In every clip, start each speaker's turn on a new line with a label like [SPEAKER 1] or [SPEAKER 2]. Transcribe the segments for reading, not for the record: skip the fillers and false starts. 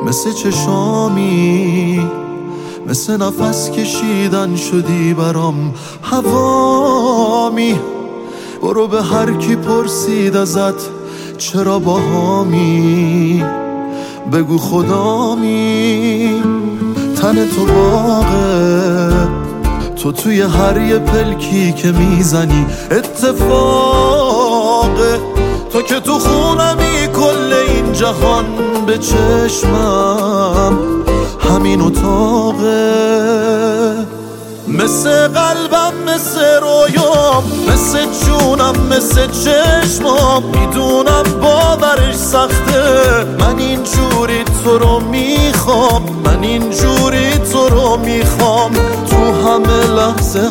[SPEAKER 1] مثل چشامی، مثل نفس کشیدن شدی برام هوامی. برو به هر کی پرسید ازت چرا باهامی، بگو خدامی. تن تو باغه، تو توی هر یه پلکی که میزنی اتفاقه. تو که تو خونمی کل این جهان به چشمم همین اتاقه. مثل قلبم، مثل رویام، مثل جونم، مثل چشمام. میدونم باورش سخته، من اینجوری تو رو میخوام، من اینجوری تو رو میخوام تو همه لحظه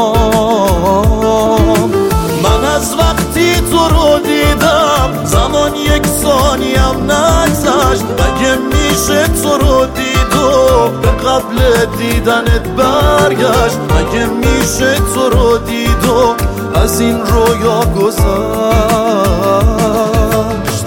[SPEAKER 1] هام. من از وقتی تو رو دیدم زمان یک ثانیم نگذشت. مگه میشه تو رو دید و به قبل دیدنت برگشت؟ مگه میشه تو رو دید و از این رویا گذشت؟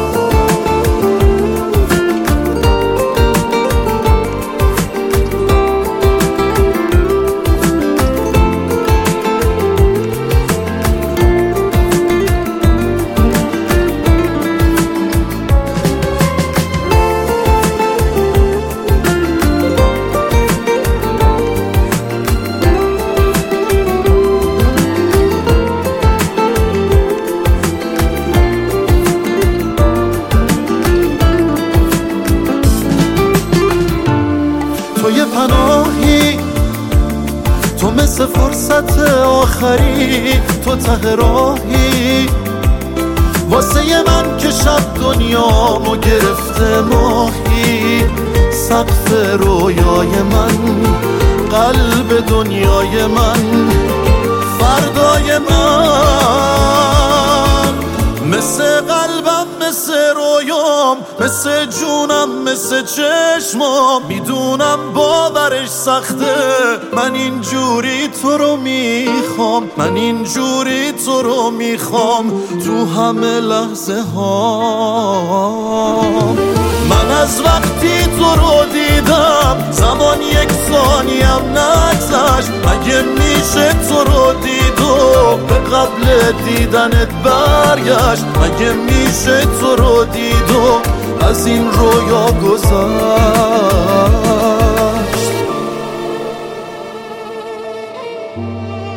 [SPEAKER 1] تو یه پناهی، تو مثل فرصت آخری، تو ته راهی واسه من که شب دنیامو گرفته ماهی. سقف رویای من، قلب دنیای من، فردای من. مثل قلبم، مثل رویام، مثل جونم، مثل چشمام. میدونم باورش سخته، من اینجوری تو رو میخوام، من اینجوری تو رو میخوام تو همه لحظه هام. من از وقتی تو رو دیدم زمان یک ثانیم نگذشت. مگه میشه تو رو دید و به قبل دیدنت برگشت؟ مگه میشه تو رو دید و از این رویا گذشت؟